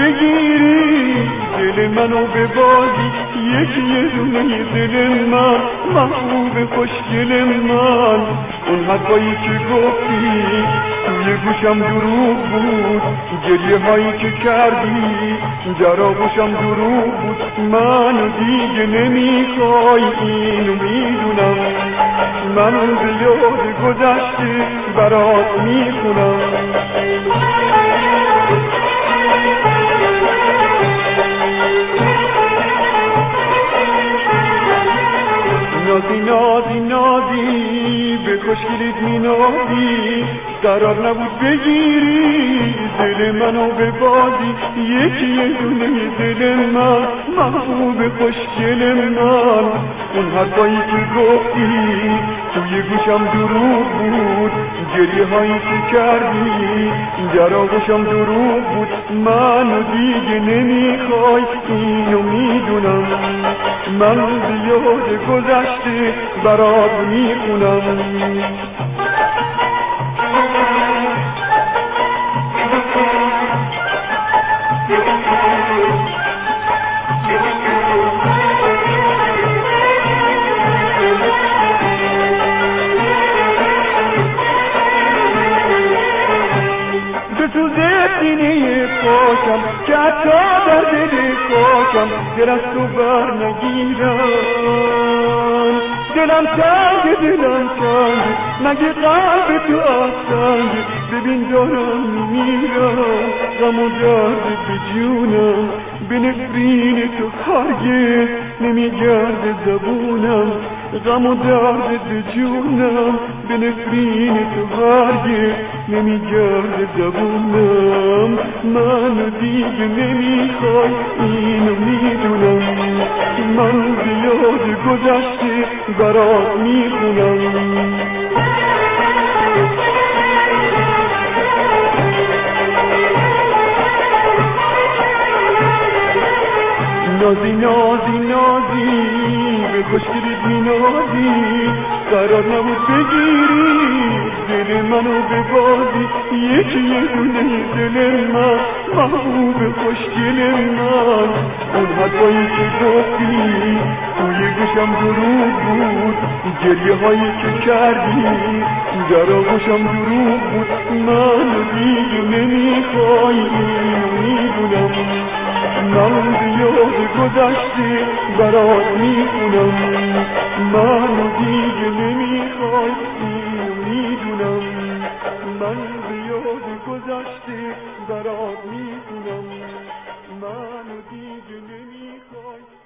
بگیری دل منو به بازی، یه دونه دل من محبوب خوشگل من. اون حرفایی که گفتی توی گوشم دروغ بود، گریه هایی که کردی در آغوشم دروغ بود. منو دیگه نمیخوای اینو میدونم، من به یاد گذشته برات میخونم. نازی نازی نازی به خوشگلیت مینازی، قرار نبود بگیری دل منو به بازی، یه دونه دل من محبوب خوشگل من. اون حرفایی که گفتی توی گوشم دروغ بود، گریه هایی که کردی در آغوشم دروغ بود. منو دیگه نمیخوای اینو میدونم، من به یاد گذشته برات میخونم. سینه پاکم که حتی در دل خاکم دل از تو بر نگیرم. دلم تنگ مگه قلب تو آسنگ، ببین دارم میمیرم غم و درد به جونم. به نفرین تو هرگز نمیگرده زبونم، غم و درد به جونم. به نفرین تو هرگز نمیگرده زبونم. منو دیگه نمیخوای اینو میدونم، من به یاد گذشته برات میخونم. نازی نازی نازی به خوشگلیت مینازی، قرار نبود بگیری دل منو به بازی، یه دونه دل من محبوب خوشگل من. اون حرفایی که گفتی توی گوشم دروغ بود، گریه هایی که کردی در آغوشم دروغ بود. منو دیگه نمیخوای اینو میدونم، من به یاد گذشته برات میخونم. منو دیگه نمیخوای اینو میدونم، من به یاد گذشته برات میخونم. منو دیگه نمیخوای